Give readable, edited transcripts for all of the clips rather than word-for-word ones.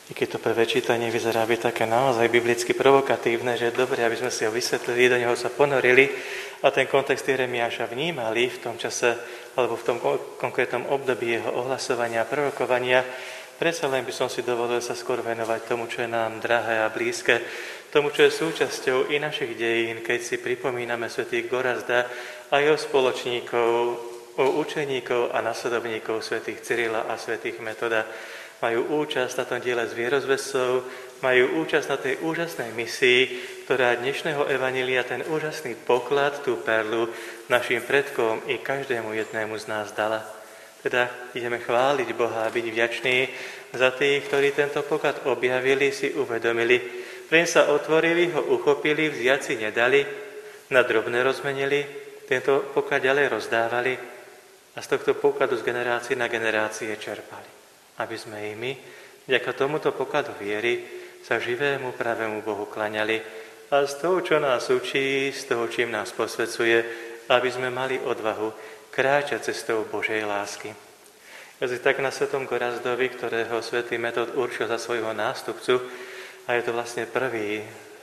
I keď to prvé čítanie vyzerá byť také naozaj biblicky provokatívne, že je dobré, aby sme si ho vysvetlili, do neho sa ponorili a ten kontext Jeremiáša vnímali v tom čase alebo v tom konkrétnom období jeho ohlasovania a prorokovania, predsa len by som si dovolil sa skôr venovať tomu, čo je nám drahé a blízke, tomu, čo je súčasťou i našich dejín, keď si pripomíname svätých Gorazda a jeho spoločníkov, učeníkov a nasledovníkov svätých Cyrila a svätých Metoda. Majú účasť na tom diele s vierozvesťou, majú účasť na tej úžasnej misii, ktorá dnešného evanjelia ten úžasný poklad, tú perlu našim predkom i každému jednému z nás dala. Teda ideme chváliť Boha a byť vďační za tých, ktorí tento poklad objavili, si uvedomili, preň sa otvorili, ho uchopili, vziať si nedali, na drobné rozmenili, tento poklad ďalej rozdávali a z tohto pokladu z generácie na generácie čerpali. Aby sme i my, vďaka tomuto pokladu viery, sa živému, pravému Bohu klaňali a z toho, čo nás učí, z toho, čím nás posvedzuje, aby sme mali odvahu kráčať cestou Božej lásky. Ja si tak na svätom Gorazdovi, ktorého svätý Metod určil za svojho nástupcu, a je to vlastne prvý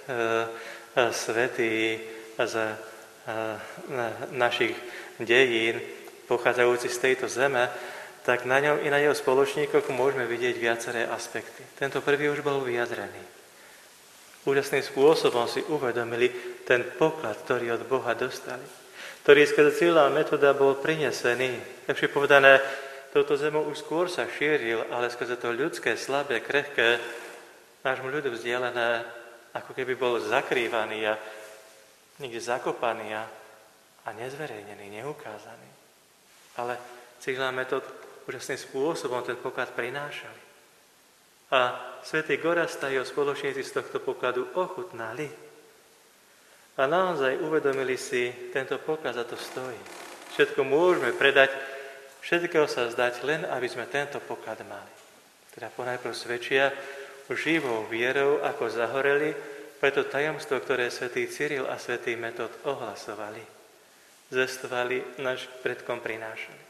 svätý z našich dejín, pochádzajúci z tejto zeme, tak na ňom i na jeho spoločníkoch môžeme vidieť viaceré aspekty. Tento prvý už bol vyjadrený. Úžasným spôsobom si uvedomili ten poklad, ktorý od Boha dostali, ktorý skrze Cyrila a Metoda bol prinesený. Takže povedané, touto zemou už skôr sa šíril, ale skrze to ľudské, slabé, krehké, nášmu ľudu vzdialené, ako keby bol zakrývaný a niekde zakopaný a nezverejnený, neukázaný. Ale Cyril a Metod úžasným spôsobom ten poklad prinášali. A svätý Gorazd a jeho spoločníci z tohto pokladu ochutnali. A naozaj uvedomili si, tento poklad za to stojí. Všetko môžeme predať, všetkého sa zdať, len aby sme tento poklad mali. Teda ponajprv svedčia živou vierou, ako zahoreli, preto tajomstvo, ktoré svätý Cyril a svätý Metod ohlasovali, zvestovali, náš predkom prinášali.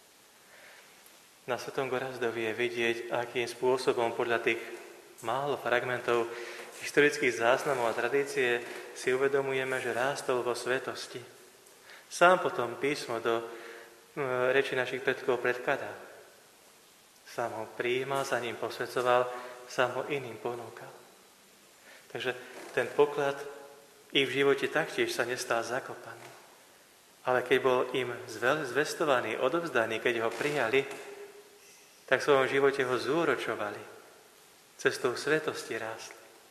Na svätom Gorazdovi je vidieť, akým spôsobom podľa tých málo fragmentov historických záznamov a tradície si uvedomujeme, že rástol vo svetosti. Sám potom písmo do reči našich predkov predkladá. Sám ho prijímal, za ním posvedcoval, sám ho iným ponúkal. Takže ten poklad i v živote taktiež sa nestal zakopaný. Ale keď bol im zvestovaný, odovzdaný, keď ho prijali, tak v svojom živote ho zúročovali. Cestou svetosti rástli.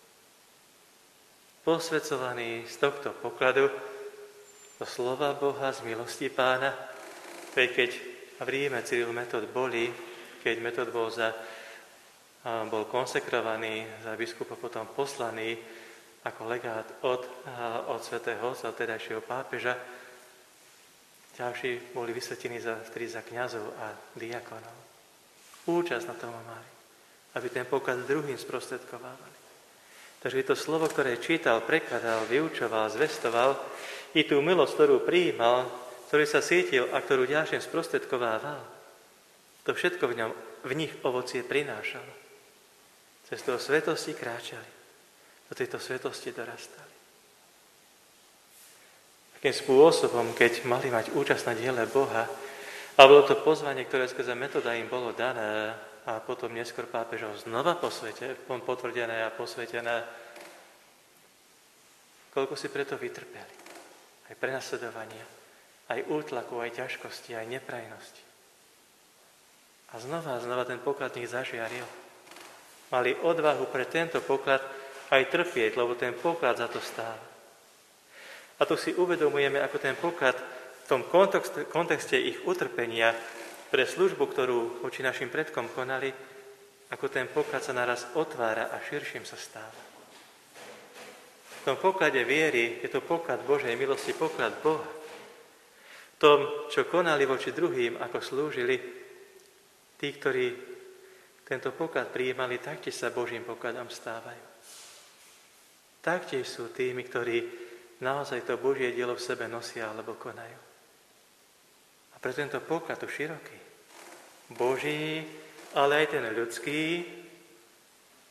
Posvedcovaní z tohto pokladu do slova Boha, z milosti Pána, keď v Ríme Cyril Metod boli, keď Metod bol konsekrovaný za biskupa, potom poslaný ako legát od svätého otca, od tedajšieho pápeža, ďalší boli vysvetení za kňazov a diakonov. Účasť na tom mali, aby ten poklad druhým sprostredkovávali. Takže je to slovo, ktoré čítal, prekladal, vyučoval, zvestoval, i tú milosť, ktorú prijímal, ktorý sa cítil a ktorú ďalším sprostredkovával, to všetko v nich ovocie prinášalo. Cez toho svetosti kráčali, do tejto svetosti dorastali. Takým spôsobom, keď mali mať účasť na diele Boha, a bolo to pozvanie, ktoré skrze Metoda im bolo dané a potom neskôr pápežov znova potvrdené a posvetené. Koľko si preto vytrpeli. Aj prenasledovania, aj útlaku, aj ťažkosti, aj neprajnosti. A znova ten poklad nich zažiaril. Mali odvahu pre tento poklad aj trpieť, lebo ten poklad za to stál. A tu si uvedomujeme, ako ten poklad v tom kontexte ich utrpenia pre službu, ktorú voči našim predkom konali, ako ten poklad sa naraz otvára a širším sa stáva. V tom poklade viery je to poklad Božej milosti, poklad Boha. V tom, čo konali voči druhým, ako slúžili, tí, ktorí tento poklad prijímali, taktiež sa Božím pokladom stávajú. Taktiež sú tými, ktorí naozaj to Božie dielo v sebe nosia alebo konajú. A pre tento poklad tu široký, Boží, ale aj ten ľudský,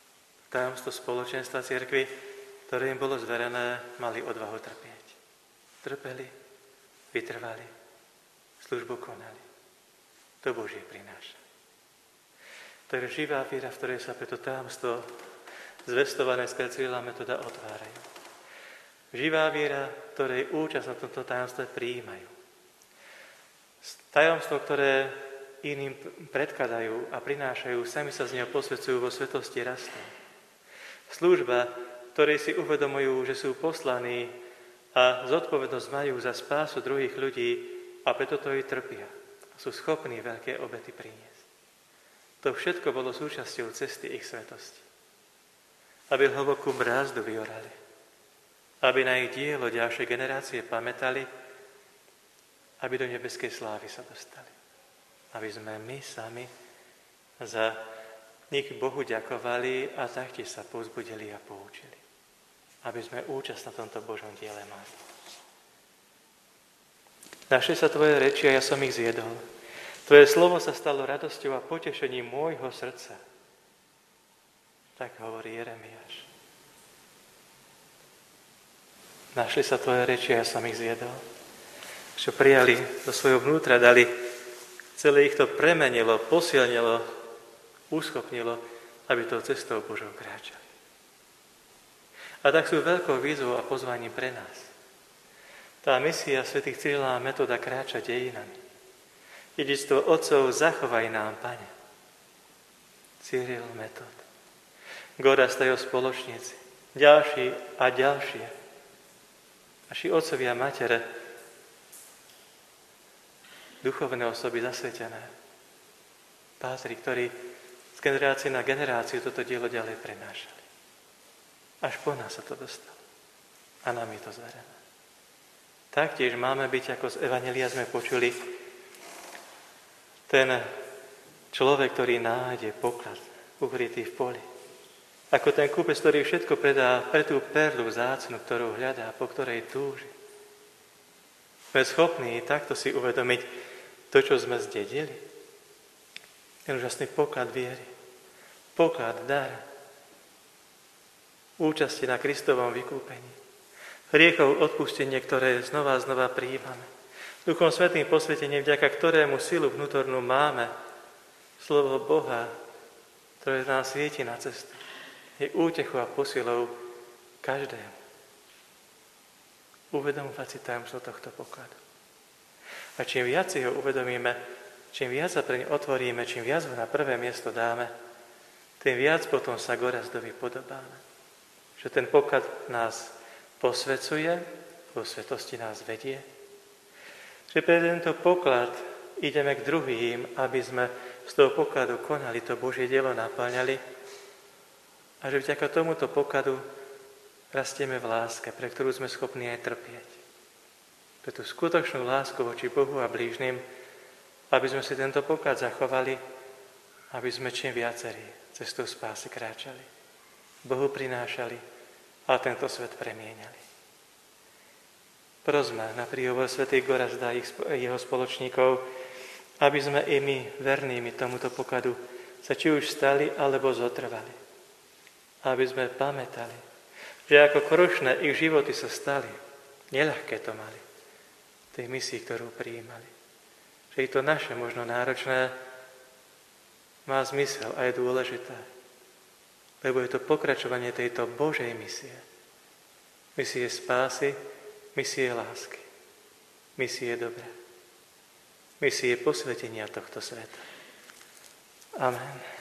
tajomstvo spoločenstva cirkvi, ktoré im bolo zverené, mali odvahu trpieť. Trpeli, vytrvali, službu konali. To Božie prináša. To je živá viera, v ktorej sa preto tajomstvo zvestované skrze Cyrila Metoda otvárajú. Živá viera, ktorej účasť na tomto tajomstve prijímajú. Tajomstvo, ktoré iným predkladajú a prinášajú, sami sa z neho posvedcujú vo svetosti rastú. Služba, ktorej si uvedomujú, že sú poslaní a zodpovednosť majú za spásu druhých ľudí a preto to i trpia. Sú schopní veľké obety priniesť. To všetko bolo súčasťou cesty ich svetosti. Aby hlbokú brázdu vyorali. Aby na ich dielo ďalšie generácie pamätali, aby do nebeskej slávy sa dostali. Aby sme my sami za nich Bohu ďakovali a taktiež sa povzbudili a poučili. Aby sme účasť na tomto Božom diele mali. Našli sa tvoje reči a ja som ich zjedol. Tvoje slovo sa stalo radosťou a potešením môjho srdca. Tak hovorí Jeremiáš. Našli sa tvoje reči a ja som ich zjedol. Čo prijali do svojho vnútra, dali, celé ich to premenilo, posilnilo, uschopnilo, aby tou cestou Božou kráčali. A tak sú veľkou výzvou a pozvaním pre nás. Tá misia svätých Cyrila a Metoda kráča dejinami. Dedičstvo otcov zachovaj nám, Pane. Cyril, Metod. Gorazd a jeho spoločníci. Ďalší a ďalšie. Naši otcovia a matere. Duchovné osoby zasvetené. Pátri, ktorí z generácie na generáciu toto dielo ďalej prenášali. Až po nás sa to dostalo. A nám je to zverené. Taktiež máme byť, ako z Evanjelia sme počuli, ten človek, ktorý nájde poklad ukrytý v poli. Ako ten kúpec, ktorý všetko predá pre tú perlu vzácnu, ktorú hľadá, po ktorej túži. Sme schopní takto si uvedomiť to, čo sme zdedili. Ten úžasný poklad viery. Poklad dar. Účasti na Kristovom vykúpení. Hriechov odpustenie, ktoré znova a znova prijímame. Duchom Svätým posvetenie, vďaka ktorému silu vnútornú máme, slovo Boha, ktoré nás svieti na cestu, je útechou a posilou každému. Uvedomovať si tajomstvo tohto pokladu. A čím viac si ho uvedomíme, čím viac sa pre ne otvoríme, čím viac ho na prvé miesto dáme, tým viac potom sa Gorazdovi podobáme. Že ten poklad nás posvecuje, vo svetosti nás vedie, že pre tento poklad ideme k druhým, aby sme z toho pokladu konali, to Božie dielo naplňali a že vďaka tomuto pokladu rastieme v láske, pre ktorú sme schopní aj trpieť. Pre tú skutočnú lásku voči Bohu a blížnym, aby sme si tento poklad zachovali, aby sme čím viacerí cestou spásy kráčali, Bohu prinášali a tento svet premieniali. Prosme na príhovor svätých Gorazda a jeho spoločníkov, aby sme i my, vernými tomuto pokladu, sa či už stali, alebo zotrvali. Aby sme pamätali, že ako krušné ich životy sa stali, neľahké to mali, tej misii, ktorú prijímali. Že i to naše, možno náročné, má zmysel a je dôležité. Lebo je to pokračovanie tejto Božej misie. Misie spásy, misie lásky, misie dobra, misie posvetenia tohto sveta. Amen.